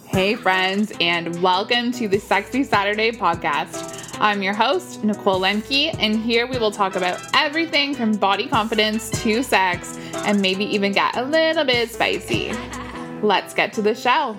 Hey friends, and welcome to the Sexy Saturday podcast. I'm your host, Nicole Lemke, and here we will talk about everything from body confidence to sex, and maybe even get a little bit spicy. Let's get to the show.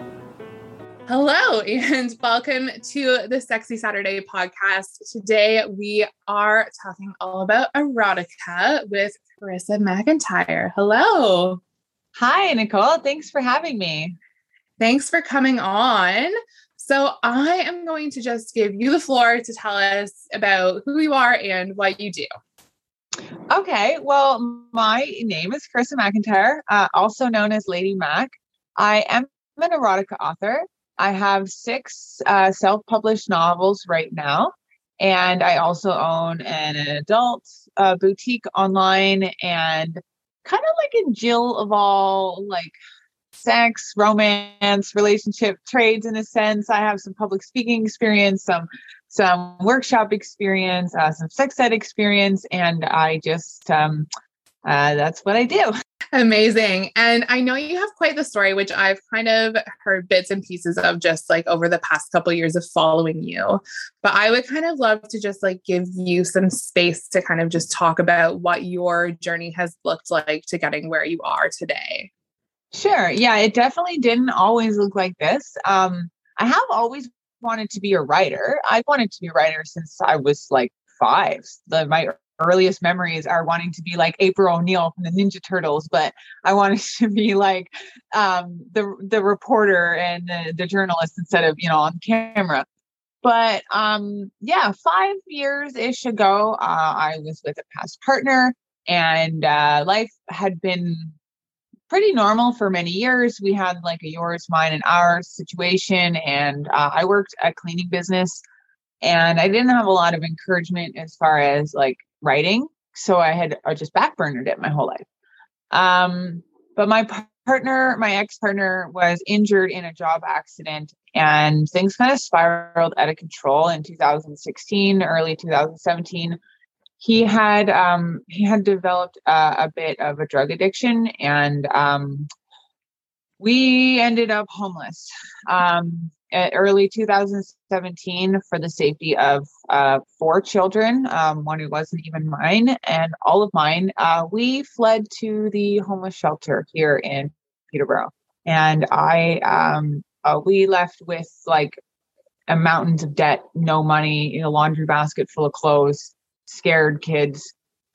Hello, and welcome to the Sexy Saturday podcast. Today we are talking all about erotica with Carissa McIntyre. Hello. Hi, Nicole. Thanks for having me. Thanks for coming on. So I am going to just give you the floor to tell us about who you are and what you do. Okay. Well, my name is Carissa McIntyre, also known as Lady Mac. I am an erotica author. I have 6 self-published novels right now. And I also own an adult boutique online and kind of like a Jill of all sex, romance, relationship trades in a sense. I have some public speaking experience, some workshop experience, some sex ed experience, and I just that's what I do. Amazing. And I know you have quite the story, which I've kind of heard bits and pieces of just like over the past couple of years of following you. But I would kind of love to just like give you some space to kind of just talk about what your journey has looked like to getting where you are today. Sure. Yeah, it definitely didn't always look like this. I have always wanted to be a writer. I've wanted to be a writer since I was like 5. My earliest memories are wanting to be like April O'Neil from the Ninja Turtles, but I wanted to be like the reporter and the journalist instead of, on camera. But 5 years-ish ago, I was with a past partner and life had been pretty normal for many years. We had like a yours, mine, and ours situation. And I worked at cleaning business and I didn't have a lot of encouragement as far as like writing. So I just backburnered it my whole life. But my ex-partner was injured in a job accident and things kind of spiraled out of control in 2016, early 2017. He had developed a bit of a drug addiction, and we ended up homeless at early 2017 for the safety of 4 children, one who wasn't even mine, and all of mine. We fled to the homeless shelter here in Peterborough, and we left with like a mountains of debt, no money, a laundry basket full of clothes, scared kids.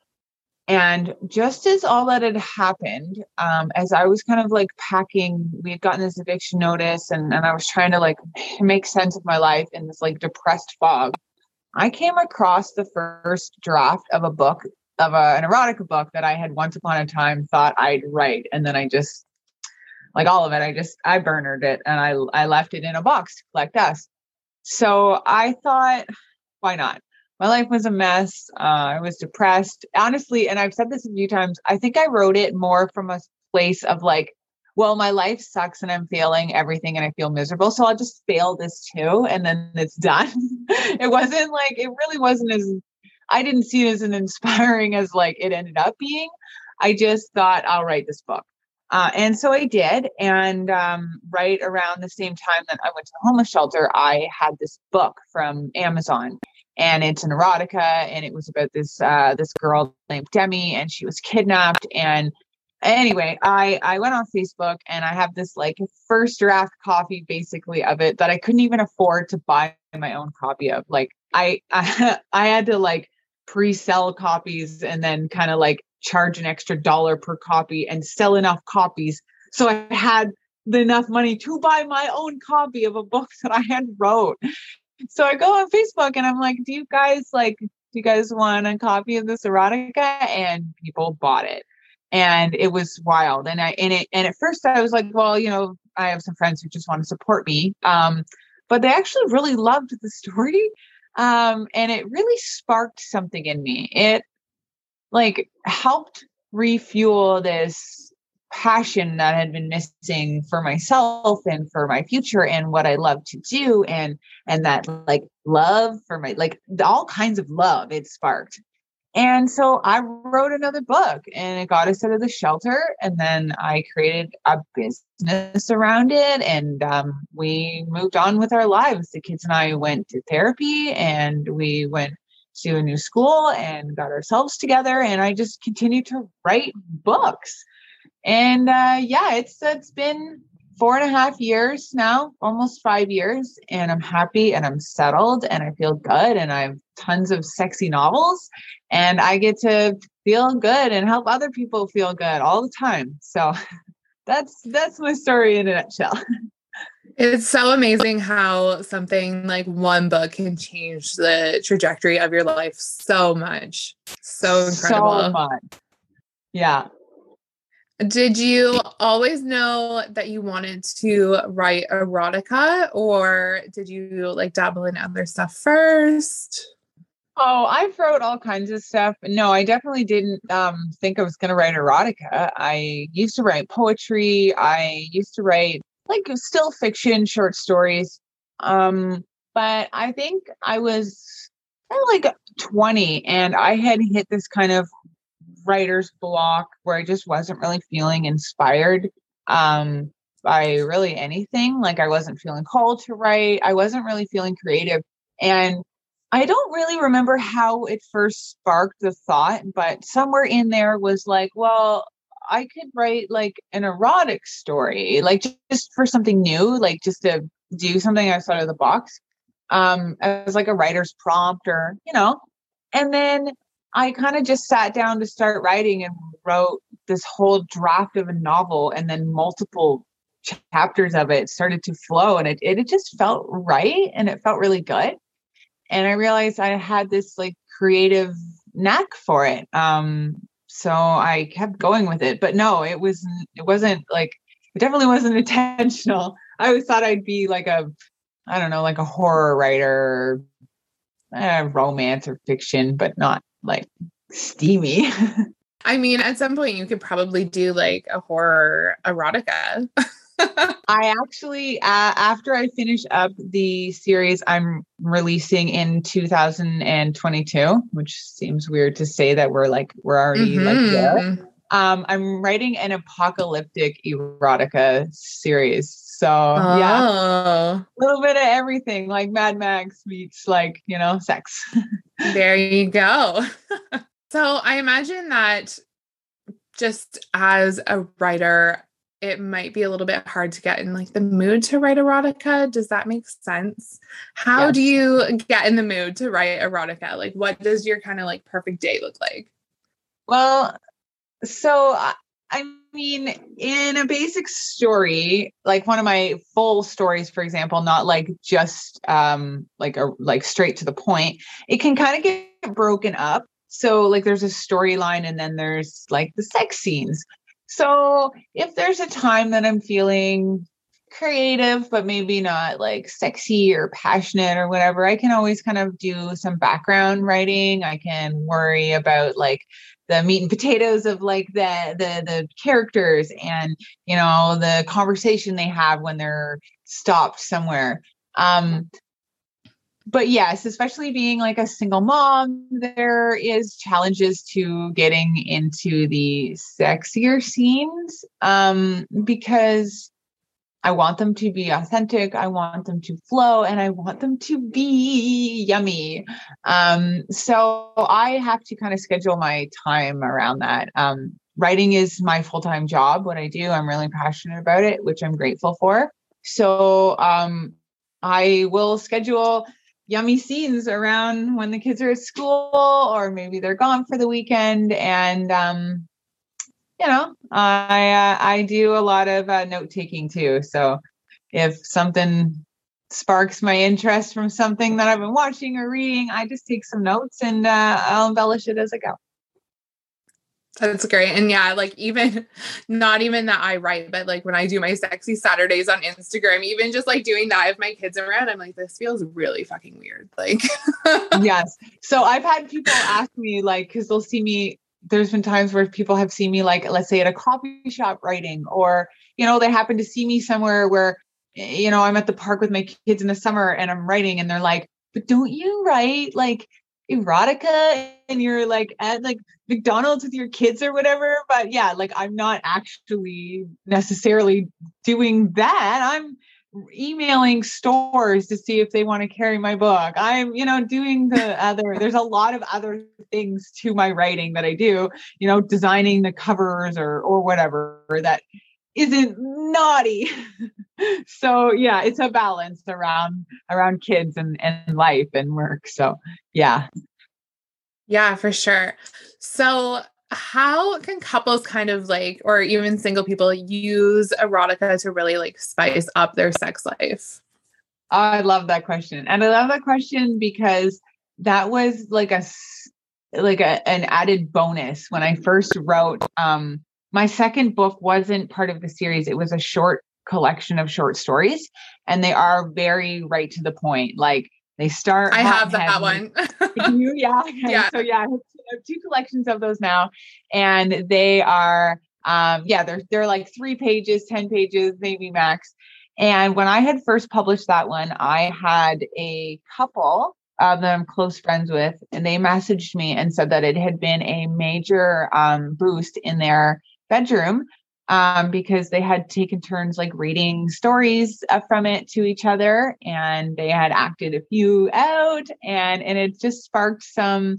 And just as all that had happened, as I was kind of like packing, we had gotten this eviction notice and I was trying to like make sense of my life in this like depressed fog, I came across the first draft of a book, of an erotica book that I had once upon a time thought I'd write. And then I just, like all of it, I burnered it and I left it in a box to collect dust. So I thought, why not? My life was a mess. I was depressed, honestly. And I've said this a few times. I think I wrote it more from a place of like, well, my life sucks and I'm failing everything and I feel miserable. So I'll just fail this too. And then it's done. It really wasn't I didn't see it as an inspiring as like it ended up being. I just thought I'll write this book. And so I did. And right around the same time that I went to the homeless shelter, I had this book from Amazon. And it's an erotica, and it was about this girl named Demi, and she was kidnapped. And anyway, I went on Facebook, and I have this like first draft copy, basically, of it that I couldn't even afford to buy my own copy of. Like I had to like pre-sell copies, and then kind of like charge an extra $1 per copy, and sell enough copies so I had enough money to buy my own copy of a book that I had wrote. So I go on Facebook and I'm like, do you guys want a copy of this erotica? And people bought it. And it was wild. And at first I was like, well, I have some friends who just want to support me. But they actually really loved the story. And it really sparked something in me. It like helped refuel this passion that had been missing for myself and for my future and what I love to do. And that like love for my, like all kinds of love it sparked. And so I wrote another book and it got us out of the shelter. And then I created a business around it and we moved on with our lives. The kids and I went to therapy and we went to a new school and got ourselves together. And I just continued to write books. And it's been 4.5 years now, almost 5 years, and I'm happy and I'm settled and I feel good and I have tons of sexy novels and I get to feel good and help other people feel good all the time. So that's my story in a nutshell. It's so amazing how something like one book can change the trajectory of your life so much. So incredible. So much. Yeah. Did you always know that you wanted to write erotica or did you like dabble in other stuff first? Oh, I've wrote all kinds of stuff. No, I definitely didn't think I was going to write erotica. I used to write poetry. I used to write like still fiction, short stories. But I think I was kind of like 20 and I had hit this kind of writer's block where I just wasn't really feeling inspired by really anything. Like I wasn't feeling called to write. I wasn't really feeling creative. And I don't really remember how it first sparked the thought, but somewhere in there was like, well, I could write like an erotic story, like just for something new, like just to do something outside of the box, as like a writer's prompt or, and then I kind of just sat down to start writing and wrote this whole draft of a novel and then multiple chapters of it started to flow and it just felt right and it felt really good. And I realized I had this like creative knack for it. So I kept going with it, but no, it wasn't like, it definitely wasn't intentional. I always thought I'd be like like a horror writer, romance or fiction, but not like steamy. I mean, at some point you could probably do like a horror erotica. I actually, after I finish up the series I'm releasing in 2022, which seems weird to say that we're already like there. I'm writing an apocalyptic erotica series. So yeah, a little bit of everything, like Mad Max meets like, sex. There you go. So I imagine that just as a writer, it might be a little bit hard to get in like the mood to write erotica. Does that make sense? How do you get in the mood to write erotica? Like what does your kind of like perfect day look like? Well, so I mean, in a basic story, like one of my full stories, for example, not like just like straight to the point, it can kind of get broken up. So like there's a storyline and then there's like the sex scenes. So if there's a time that I'm feeling creative, but maybe not like sexy or passionate or whatever, I can always kind of do some background writing. I can worry about like the meat and potatoes of like the characters and, the conversation they have when they're stopped somewhere. But yes, especially being like a single mom, there is challenges to getting into the sexier scenes because I want them to be authentic. I want them to flow and I want them to be yummy. So I have to kind of schedule my time around that. Writing is my full-time job. What I do, I'm really passionate about it, which I'm grateful for. So I will schedule yummy scenes around when the kids are at school or maybe they're gone for the weekend. And, I do a lot of note taking too. So if something sparks my interest from something that I've been watching or reading, I just take some notes and I'll embellish it as I go. That's great. And yeah, like even not even that I write, but like when I do my sexy Saturdays on Instagram, even just like doing that with my kids around, I'm like, this feels really fucking weird. Like, yes. So I've had people ask me like, cause they'll see me, there's been times where people have seen me like, let's say at a coffee shop writing, or, they happen to see me somewhere where, I'm at the park with my kids in the summer and I'm writing and they're like, but don't you write? Like, erotica and you're like at like McDonald's with your kids or whatever. But yeah, like I'm not actually necessarily doing that. I'm emailing stores to see if they want to carry my book. I'm, doing there's a lot of other things to my writing that I do, designing the covers or whatever that isn't naughty. So yeah, it's a balance around kids and life and work. So yeah. Yeah, for sure. So how can couples kind of like, or even single people use erotica to really like spice up their sex life? I love that question. And I love that question because that was like an added bonus when I first wrote, my second book wasn't part of the series. It was a short collection of short stories, and they are very right to the point. Like they start. I have that one. Yeah. Okay. Yeah. So yeah, I have two collections of those now, and they are, they're like 3 pages, 10 pages, maybe max. And when I had first published that one, I had a couple that I'm close friends with, and they messaged me and said that it had been a major boost in their bedroom because they had taken turns like reading stories from it to each other, and they had acted a few out, and it just sparked some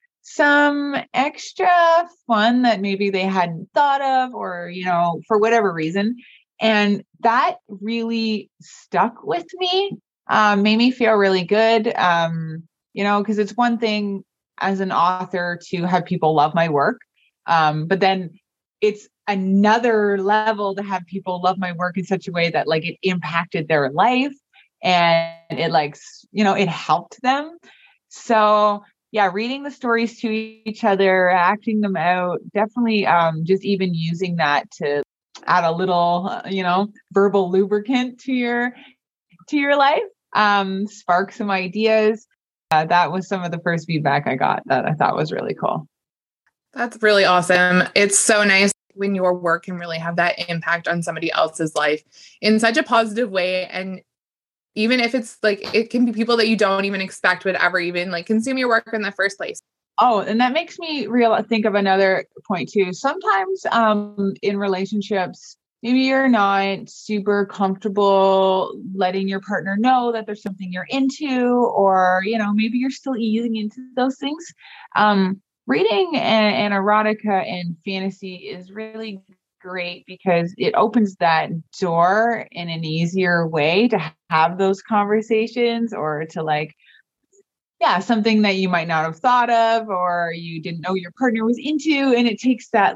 extra fun that maybe they hadn't thought of, or for whatever reason. And that really stuck with me, made me feel really good, because it's one thing as an author to have people love my work, but then it's another level to have people love my work in such a way that like it impacted their life and it like, it helped them. So yeah, reading the stories to each other, acting them out, definitely just even using that to add a little, verbal lubricant to your life, spark some ideas. That was some of the first feedback I got that I thought was really cool. That's really awesome. It's so nice when your work can really have that impact on somebody else's life in such a positive way. And even if it's like, it can be people that you don't even expect would ever even like consume your work in the first place. Oh, and that makes me think of another point too. Sometimes in relationships, maybe you're not super comfortable letting your partner know that there's something you're into, or, maybe you're still easing into those things. Reading and erotica and fantasy is really great because it opens that door in an easier way to have those conversations, or to like, yeah, something that you might not have thought of or you didn't know your partner was into. And it takes that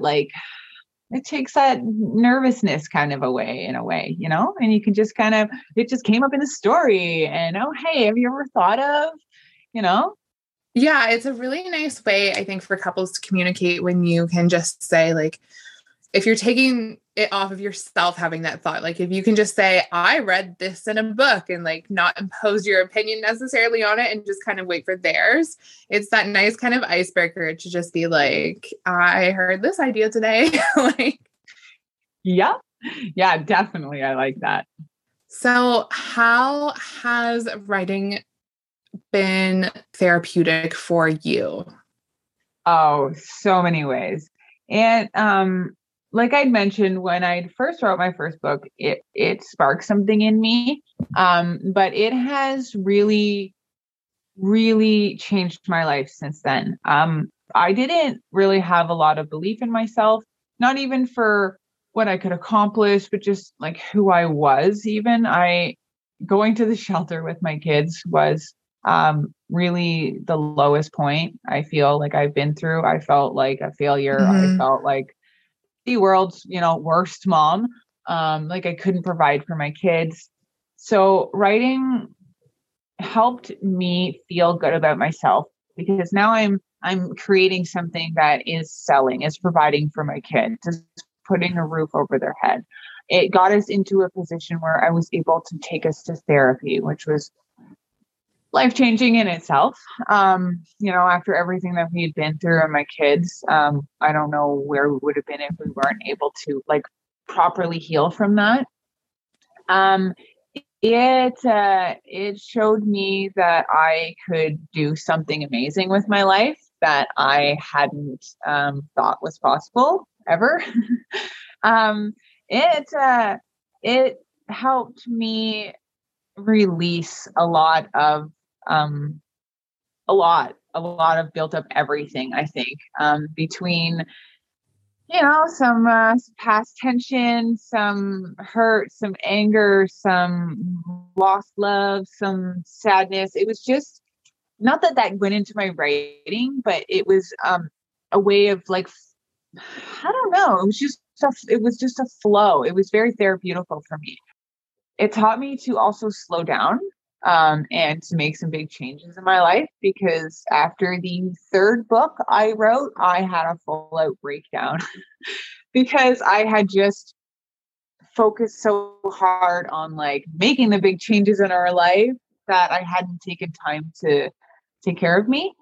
nervousness kind of away in a way, and you can just it just came up in the story and, oh, hey, have you ever thought of, Yeah, it's a really nice way, I think, for couples to communicate when you can just say, like, if you're taking it off of yourself having that thought, like if you can just say, I read this in a book, and like not impose your opinion necessarily on it and just kind of wait for theirs. It's that nice kind of icebreaker to just be like, I heard this idea today. Like, yeah, definitely. I like that. So how has writing been therapeutic for you? Oh, so many ways. And like I'd mentioned, when I first wrote my first book, it sparked something in me. But it has really, really changed my life since then. I didn't really have a lot of belief in myself, not even for what I could accomplish, but just like who I was. Even going to the shelter with my kids was really the lowest point I feel like I've been through. I felt like a failure. Mm-hmm. I felt like the world's, worst mom. Like I couldn't provide for my kids. So writing helped me feel good about myself, because now I'm creating something that is selling, is providing for my kids, is putting a roof over their head. It got us into a position where I was able to take us to therapy, which was life-changing in itself. After everything that we had been through and my kids, I don't know where we would have been if we weren't able to like properly heal from that. It showed me that I could do something amazing with my life that I hadn't thought was possible ever. um, it helped me release um, a lot of built up everything. I think between some past tension, some hurt, some anger, some lost love, some sadness. It was just not that went into my writing, but it was a way of like, I don't know. It was just a flow. It was very therapeutical for me. It taught me to also slow down and to make some big changes in my life, because after the third book I wrote, I had a full out breakdown because I had just focused so hard on like making the big changes in our life that I hadn't taken time to take care of me.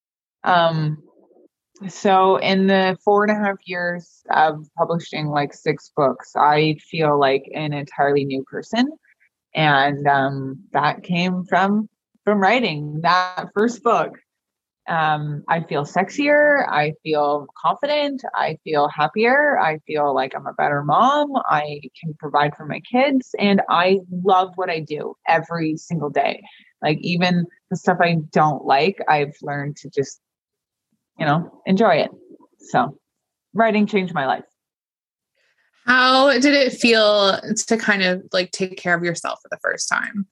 So in the 4.5 years of publishing like 6 books, I feel like an entirely new person. And that came from writing that first book. I feel sexier. I feel confident. I feel happier. I feel like I'm a better mom. I can provide for my kids. And I love what I do every single day. Like even the stuff I don't like, I've learned to just, enjoy it. So writing changed my life. How did it feel to kind of like take care of yourself for the first time?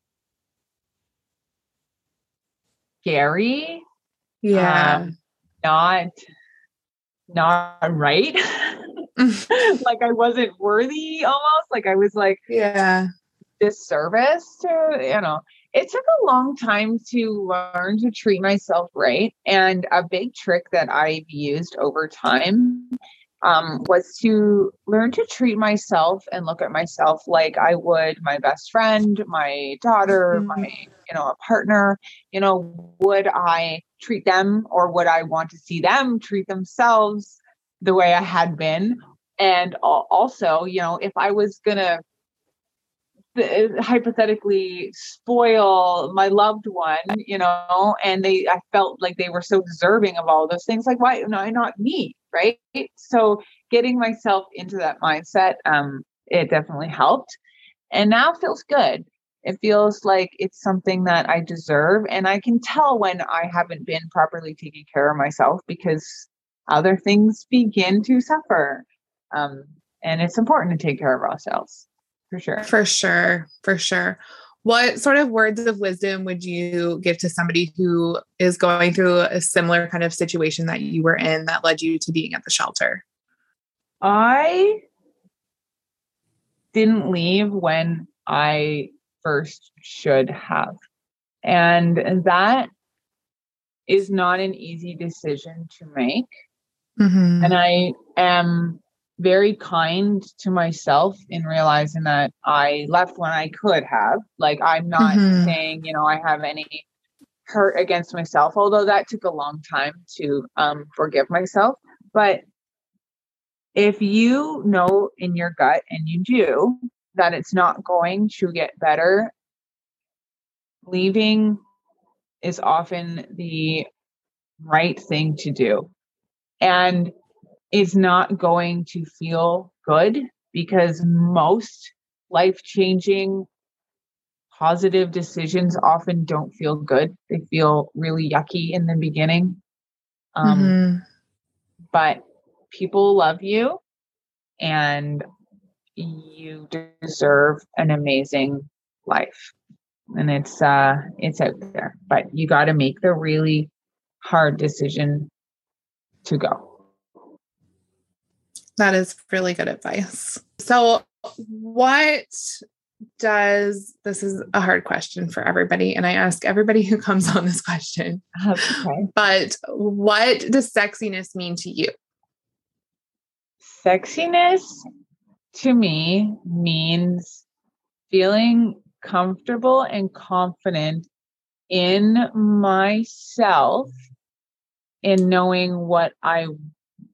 Scary. Yeah. Not right. Like I wasn't worthy almost. Like I was like, yeah, disservice to, it took a long time to learn to treat myself right. And a big trick that I've used over time was to learn to treat myself and look at myself like I would my best friend, my daughter, my, a partner. Would I treat them, or would I want to see them treat themselves the way I had been? And also, if I was going to hypothetically spoil my loved one, and I felt like they were so deserving of all those things. Like, why not me? Right. So getting myself into that mindset, it definitely helped. And now it feels good. It feels like it's something that I deserve. And I can tell when I haven't been properly taking care of myself, because other things begin to suffer. And it's important to take care of ourselves. For sure. For sure. For sure. What sort of words of wisdom would you give to somebody who is going through a similar kind of situation that you were in that led you to being at the shelter? I didn't leave when I first should have. And that is not an easy decision to make. Mm-hmm. And I am very kind to myself in realizing that I left when I could have. Like, I'm not saying, I have any hurt against myself, although that took a long time to forgive myself. But if you know in your gut, and you do, that it's not going to get better, leaving is often the right thing to do. And it's not going to feel good, because most life-changing positive decisions often don't feel good. They feel really yucky in the beginning. But people love you, and you deserve an amazing life. And it's out there, but you got to make the really hard decision to go. That is really good advice. So this is a hard question for everybody, and I ask everybody who comes on this question, Okay. But what does sexiness mean to you? Sexiness to me means feeling comfortable and confident in myself, in knowing what I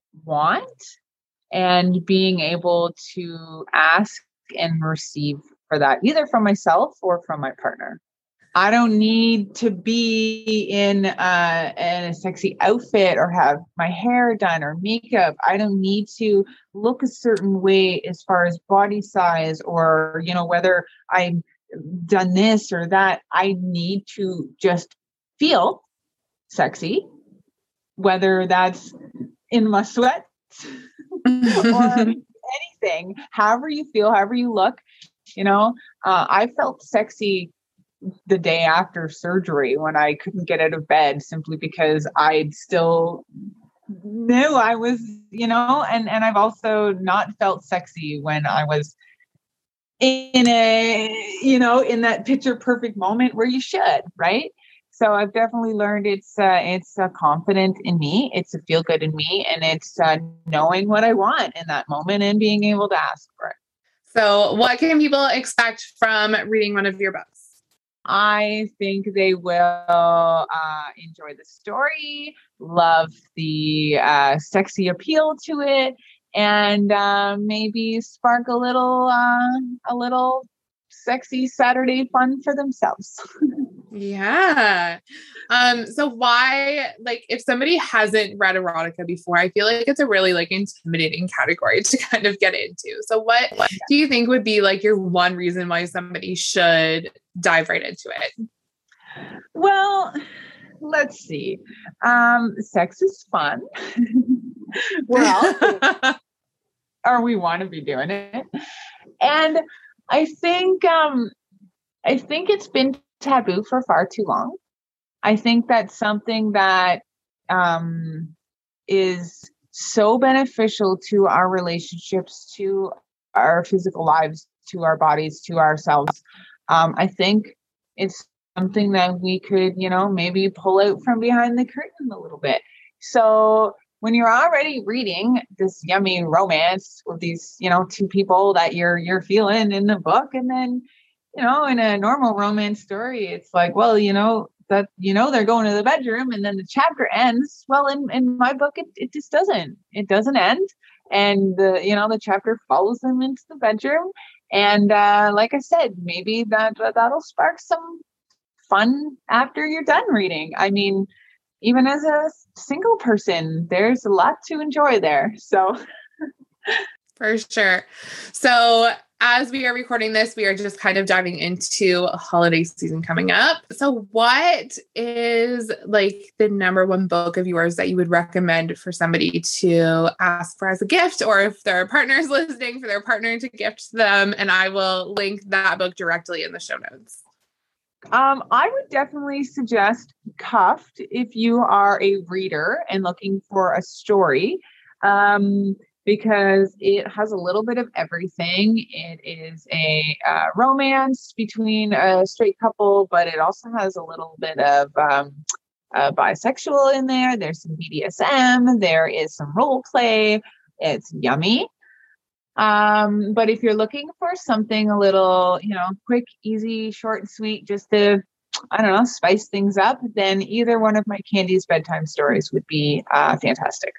want, and being able to ask and receive for that, either from myself or from my partner. I don't need to be in a sexy outfit or have my hair done or makeup. I don't need to look a certain way as far as body size or, you know, whether I've done this or that. I need to just feel sexy, whether that's in my sweat or anything, however you feel, however you look, you know. I felt sexy the day after surgery when I couldn't get out of bed simply because I still knew I was, you know, and I've also not felt sexy when I was in a, you know, in that picture perfect moment where you should, right? So I've definitely learned it's a confident in me, it's a feel good in me, and it's knowing what I want in that moment and being able to ask for it. So what can people expect from reading one of your books? I think they will enjoy the story, love the sexy appeal to it, and maybe spark a little sexy Saturday fun for themselves. Yeah. So why, like, if somebody hasn't read erotica before, I feel like it's a really like intimidating category to kind of get into. So what do you think would be like your one reason why somebody should dive right into it? Well, let's see. Sex is fun. We're all or we want to be doing it. And I think it's been taboo for far too long. I think that's something that is so beneficial to our relationships, to our physical lives, to our bodies, to ourselves. I think it's something that we could, you know, maybe pull out from behind the curtain a little bit. So when you're already reading this yummy romance with these, you know, two people that you're feeling in the book, and then, you know, in a normal romance story, it's like, well, you know, that, you know, they're going to the bedroom and then the chapter ends. Well, in my book, it just doesn't end. And the chapter follows them into the bedroom. And like I said, maybe that'll spark some fun after you're done reading. I mean, even as a single person, there's a lot to enjoy there. So for sure. So as we are recording this, we are just kind of diving into a holiday season coming up. So what is like the number one book of yours that you would recommend for somebody to ask for as a gift, or if their partner's listening, for their partner to gift them? And I will link that book directly in the show notes. I would definitely suggest Cuffed if you are a reader and looking for a story. Because it has a little bit of everything. It is a romance between a straight couple, but it also has a little bit of bisexual in there. There's some BDSM. There is some role play. It's yummy. But if you're looking for something a little, you know, quick, easy, short and sweet, just to, I don't know, spice things up, then either one of my Candy's bedtime stories would be fantastic.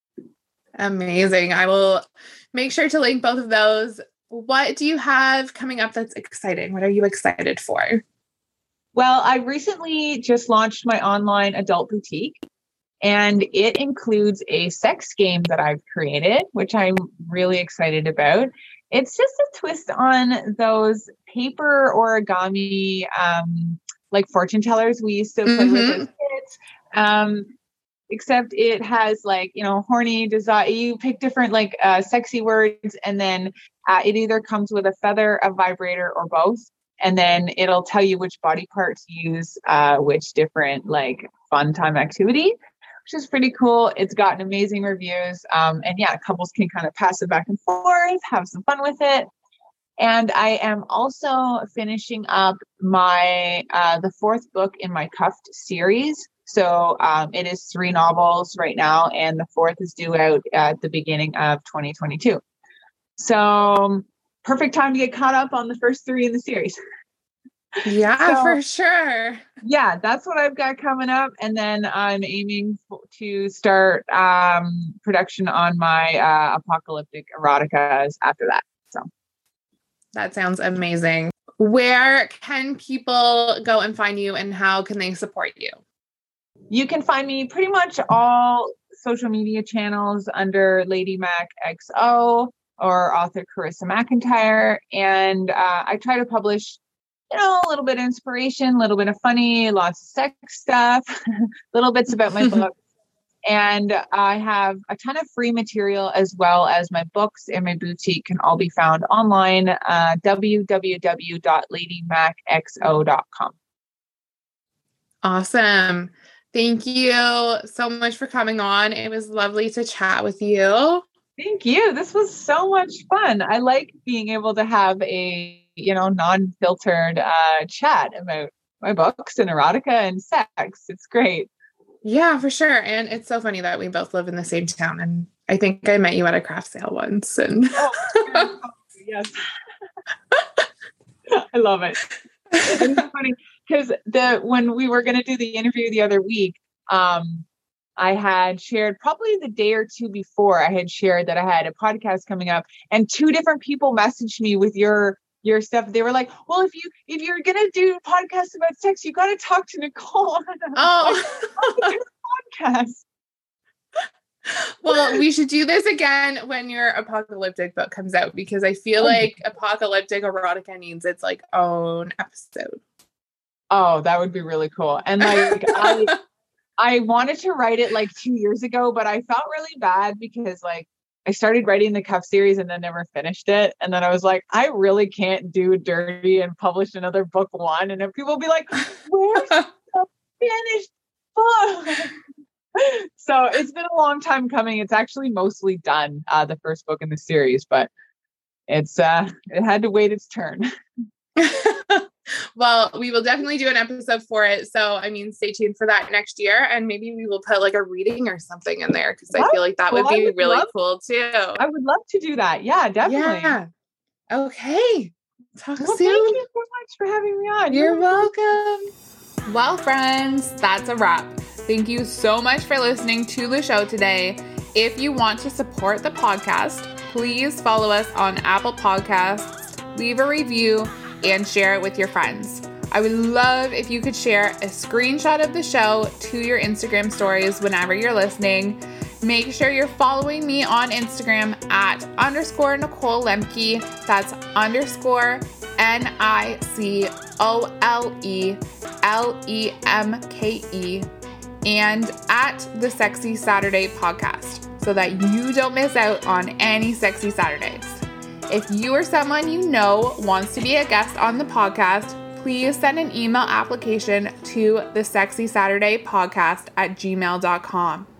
Amazing. I will make sure to link both of those. What do you have coming up that's exciting? What are you excited for? Well, I recently just launched my online adult boutique, and it includes a sex game that I've created, which I'm really excited about. It's just a twist on those paper origami, like fortune tellers we used to play with as kids. Except it has, like, you know, horny desire. You pick different like sexy words, and then it either comes with a feather, a vibrator, or both. And then it'll tell you which body parts use which different like fun time activity, which is pretty cool. It's gotten amazing reviews. And yeah, couples can kind of pass it back and forth, have some fun with it. And I am also finishing up my the fourth book in my Cuffed series. So it is 3 novels right now, and the fourth is due out at the beginning of 2022. So perfect time to get caught up on the first 3 in the series. Yeah, for sure. Yeah, that's what I've got coming up. And then I'm aiming to start production on my apocalyptic eroticas after that. So That sounds amazing. Where can people go and find you, and how can they support you? You can find me pretty much all social media channels under Lady Mac XO or author Carissa McIntyre. And I try to publish, a little bit of inspiration, a little bit of funny, lots of sex stuff, little bits about my book. And I have a ton of free material, as well as my books and my boutique can all be found online, www.ladymacxo.com. Awesome. Thank you so much for coming on. It was lovely to chat with you. Thank you. This was so much fun. I like being able to have a, non-filtered chat about my books and erotica and sex. It's great. Yeah, for sure. And it's so funny that we both live in the same town. And I think I met you at a craft sale once. And yes. I love it. It's funny because when we were going to do the interview the other week, I had shared probably the day or two before, I had shared that I had a podcast coming up, and 2 different people messaged me with your stuff. They were like, well, if you're going to do a podcast about sex, you got to talk to Nicole. Podcast. Well, we should do this again when your apocalyptic book comes out, because I feel like apocalyptic erotica needs its like own episode. Oh, that would be really cool. And like, I wanted to write it like 2 years ago, but I felt really bad because like I started writing the Cuff series and then never finished it. And then I was like, I really can't do dirty and publish another book 1. And if people will be like, where's the finished book? So it's been a long time coming. It's actually mostly done, the first book in the series, but it had to wait its turn. Well, we will definitely do an episode for it. So, stay tuned for that next year. And maybe we will put like a reading or something in there, because I feel like that would be really cool too. I would love to do that. Yeah, definitely. Yeah. Okay. Talk soon. Thank you so much for having me on. You're welcome. Well, friends, that's a wrap. Thank you so much for listening to the show today. If you want to support the podcast, please follow us on Apple Podcasts, leave a review, and share it with your friends. I would love if you could share a screenshot of the show to your Instagram stories whenever you're listening. Make sure you're following me on Instagram at _Nicole Lemke. That's _NicoleLemke and at the Sexy Saturday podcast, so that you don't miss out on any sexy Saturdays. If you or someone you know wants to be a guest on the podcast, please send an email application to the Sexy Saturday podcast at gmail.com.